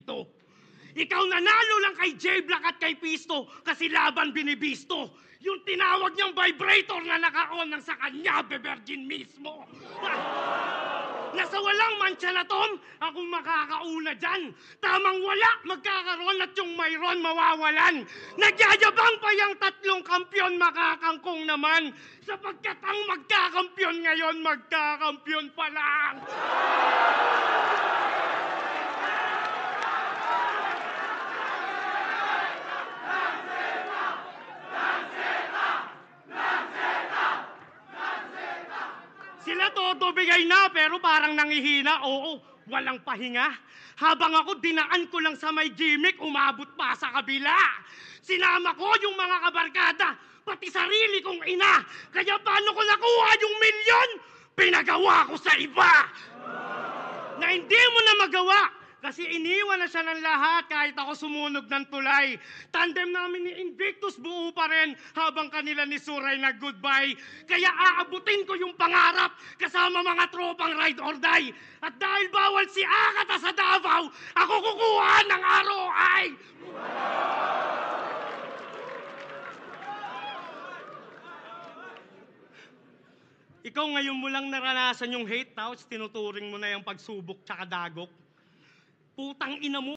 dito. Ikaw nanalo lang kay J-Black at kay Pisto kasi laban binibisto. Yung tinawag niyang vibrator na naka-on ng sa kanya, Virgin mismo. Nasa walang mancha na Tom, akong makakauna dyan. Tamang wala, magkakaroon at yung mayroon mawawalan. Nagyayabang pa yung tatlong kampyon, makakangkong naman. Sapagkat ang magkakampyon ngayon, magkakampyon pa lang. Sila todo bigay na pero parang nangihina. Oo, walang pahinga. Habang ako dinaan ko lang sa may gimmick, umabot pa sa kabila. Sinama ko yung mga kabarkada, pati sarili kong ina. Kaya paano ko nakuha yung milyon? Pinagawa ko sa iba. Na hindi mo na magawa. Kasi iniwan na siya ng lahat kahit ako sumunog ng tulay. Tandem namin ni Invictus buo pa rin habang kanila ni Suray nag-goodbye. Kaya aabutin ko yung pangarap kasama mga tropang ride or die. At dahil bawal si Akata sa Davao, ako kukuha ng ROI! Ikaw ngayon mo lang naranasan yung hate, tapos tinuturing mo na yung pagsubok tsaka dagok. Putang ina mo.